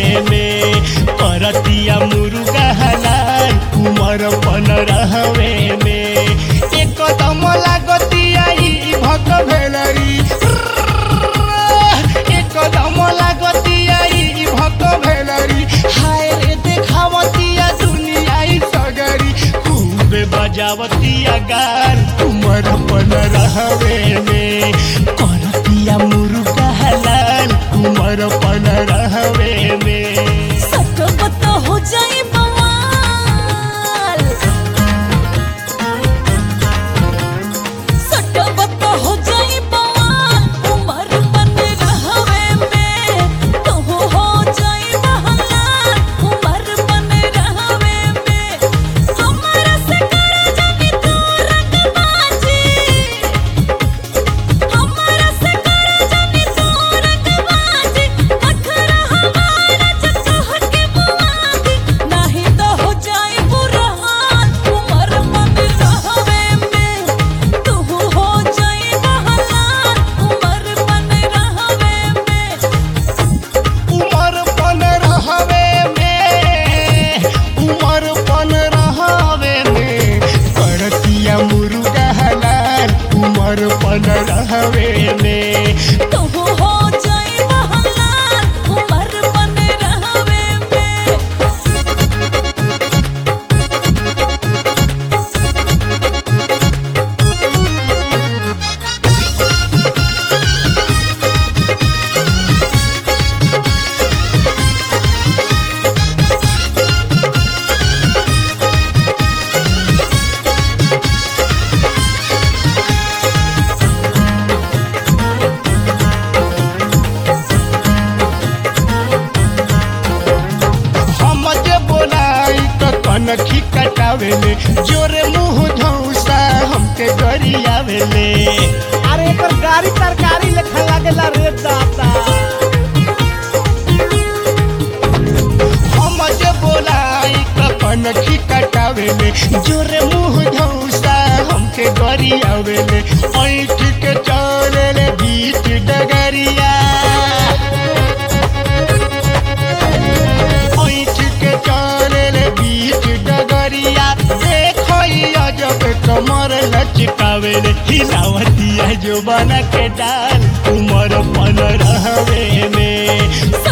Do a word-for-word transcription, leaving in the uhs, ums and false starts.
में करतिया मुर्गा हलाल उमर पन रहवे में एक कदम लागतिया ई भक भेलरी एक कदम लागतिया ई भक भेलरी हाय रे देखावतिया दुनिया ई सगरी खूबे बजावतिया गान उमर पन रहवे में करतिया मुर्गा हलाल उमर पन रहवे में सकबत हो जाए बवाल सकबत हो जाए बवाल उमर पन रहवे में तो हो जाए बहाल उमर पन रहवे में हमरा से कर जानी तू रंगबाजी हमरा से कर जानी तू रंगबाजी अखरा हमारा जतह के बुआदी नहीं तो हो जाए बुरा हाल उमर पन रहवे में तू हो जाए बहाल उमर पन रहवे में उमर पन रहवे में उमर पन रहवे में करतिया मुर्गा हलाल उमर पन रहवे में तू हो जाए बहाल उमर पन रहवे में हम जे बोलाई तो कनखी कटावेले जोरे मुंह धौसा हमके गरियावेले अरे एकर गाड़ी तरकारी लेखा लागेला रे दाता। हम जे बोलाई तो कनखी कटावेले जोरे मुंह धौसा हमके गरियावेले ऐठ के चलेले बीच डगरिया ऐठ के चलेले बीच डगरिया देखो ई अजब कमर लचकावेले हिलावतिया जो बना के डाल उमर पन रहवे में